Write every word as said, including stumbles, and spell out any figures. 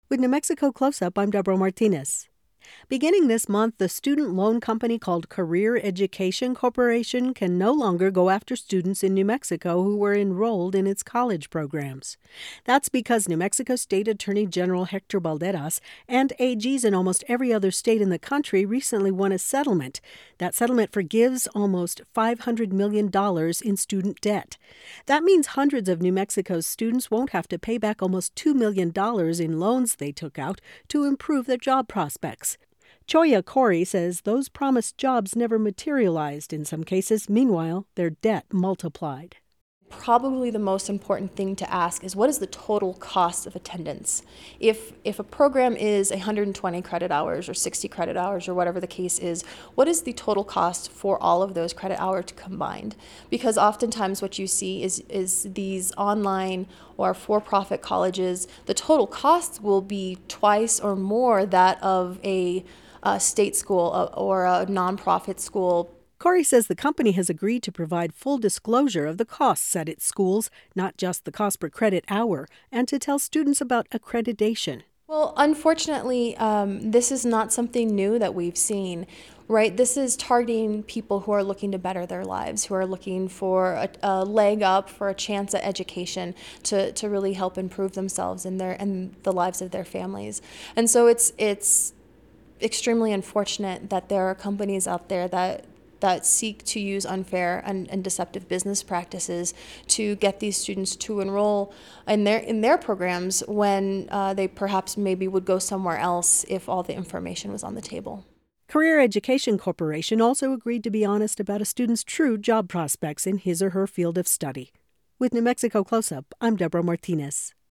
With New Mexico Close-Up, I'm Deborah Martinez. Beginning this month, the student loan company called Career Education Corporation can no longer go after students in New Mexico who were enrolled in its college programs. That's because New Mexico State Attorney General Hector Balderas and A Gs in almost every other state in the country recently won a settlement. That settlement forgives almost five hundred million dollars in student debt. That means hundreds of New Mexico's students won't have to pay back almost two million dollars in loans they took out to improve their job prospects. Choya Corey says those promised jobs never materialized in some cases. Meanwhile, their debt multiplied. Probably the most important thing to ask is, what is the total cost of attendance? If if a program is one hundred twenty credit hours or sixty credit hours or whatever the case is, what is the total cost for all of those credit hours combined? Because oftentimes what you see is is these online or for-profit colleges, the total cost will be twice or more that of a, a state school or a nonprofit school. Corey says the company has agreed to provide full disclosure of the costs at its schools, not just the cost per credit hour, and to tell students about accreditation. Well, unfortunately, um, this is not something new that we've seen, right? This is targeting people who are looking to better their lives, who are looking for a, a leg up, for a chance at education to, to really help improve themselves and their and the lives of their families. And so it's it's extremely unfortunate that there are companies out there that that seek to use unfair and, and deceptive business practices to get these students to enroll in their in their programs when uh, they perhaps maybe would go somewhere else if all the information was on the table. Career Education Corporation also agreed to be honest about a student's true job prospects in his or her field of study. With New Mexico Close-Up, I'm Deborah Martinez.